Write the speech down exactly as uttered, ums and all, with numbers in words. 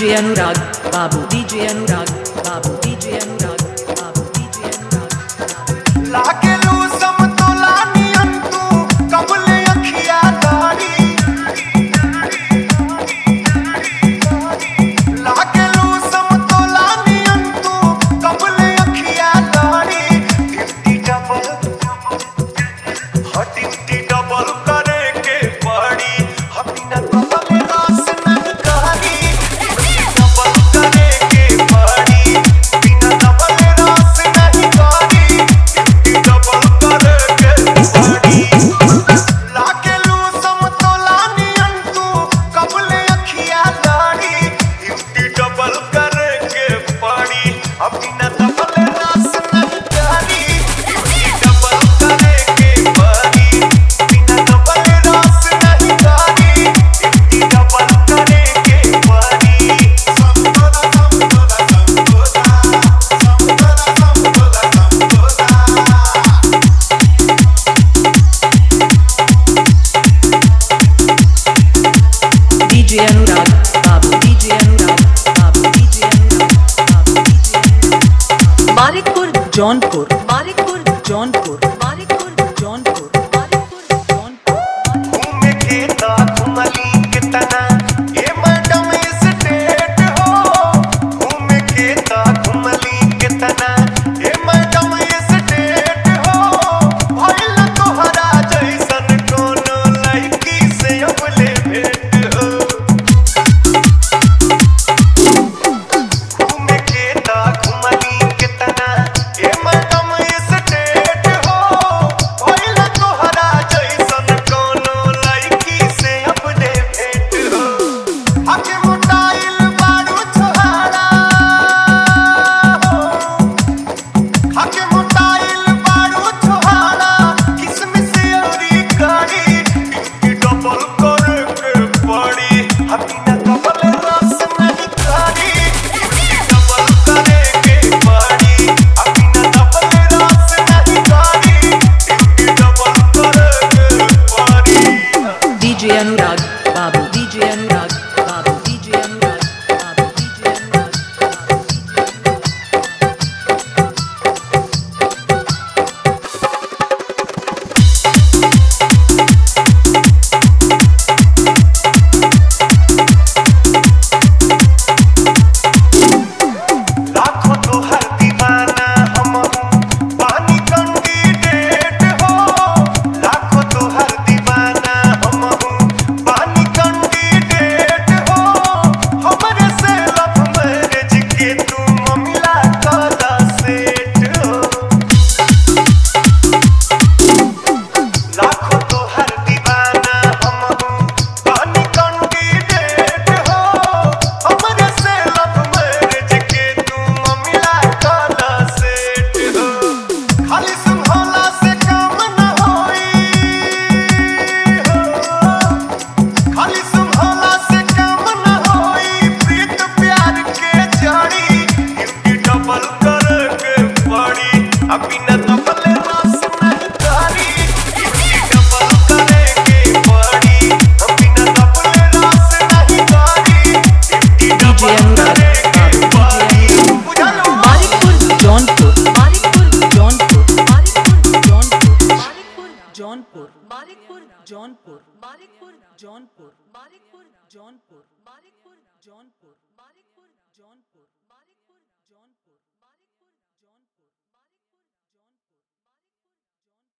DJ Anurag Babu, DJ Anurag Babu, DJ Anurag Babu, DJ Anurag Babu. लागे लू समतोला नियन तू कबले अखिया दारी लागे लू समतोला नियन तू कबले अखिया दारी फिफ्टी डबल हट फिफ्टी डबल करे के पड़ी हमी न कबले रास नहीं करी फिफ्टी डबल करे के पड़ी बिना डबल रास नहीं करी फिफ्टी डबल करे के पड़ी लागे लू समतोला नियन तू कबले अखिया दारी फिफ्टी डबल करे के पड़ी हमी न डबल रास नहीं करी फिफ्टी डबल करे के पड़ी बिना डबल रास नहीं करी फिफ्टी डबल करे के पड़ी समतोला समतोला समतोला समतोला समतोला समतोला DJ Anurag Babu, DJ Anurag Babu, DJ Anurag Babu, D J Anurag Babu. Marikpur, Jaunpur, Marikpur, Jaunpur, Marikpur, Jaunpur, Marikpur, Jaunpur. घूमे के ता घुमली कितना ये मैडम स्टेट हो घूमे के ता घुमली कितना ये मैडम स्टेट हो भइल तोहरा जैसन कोनो लड़की से अबले भेट हो घूमे के ता घुमली कितना ये मैडम स्टेट हो भइल तोहरा जैसन कोनो लड़की से अबले भेट हो हके मोटाइल बारू छोहारा हो हके मोटाइल बारू छोहारा किसमिस औरी कारी फिफ्टी डबल करे के पड़ी हमी न डबल रस नहीं करी फिफ्टी डबल करे के पड़ी हमी न डबल रस नहीं करी फिफ्टी डबल करे के पड़ी DJ Anurag Babu, DJ Anurag Babu, DJ Anurag Babu, DJ Anurag Babu, D J लाखों तोहर दीवाना हम पानी कैंडिडेट हो लाखों तोहर दीवाना हम पानी कैंडिडेट हो हमरे से लव मैरिज के तू ममिला कदा सेट हो लाखों तोहर दीवाना हम पानी कैंडिडेट हो हमरे से लव मैरिज के तू ममिला कदा सेट हो खाली सुनहला से काम न होई हो खाली सुनहला से काम न होई प्रीत प्यार के जड़ी फिफ्टी डबल करे के पड़ी अभी न डबल रस नहीं करी फिफ्टी डबल करे के पड़ी अभी न डबल रस नहीं करी फिफ्टी डबल करे के पड़ी बुझलो Marikpur, Jaunpur, Marikpur, Jaunpur, Marikpur, Jaunpur, Marikpur, Jaunpur, Marikpur, Jaunpur, Marikpur, Jaunpur, Marikpur, Jaunpur, Marikpur, Jaunpur, Marikpur, Jaunpur.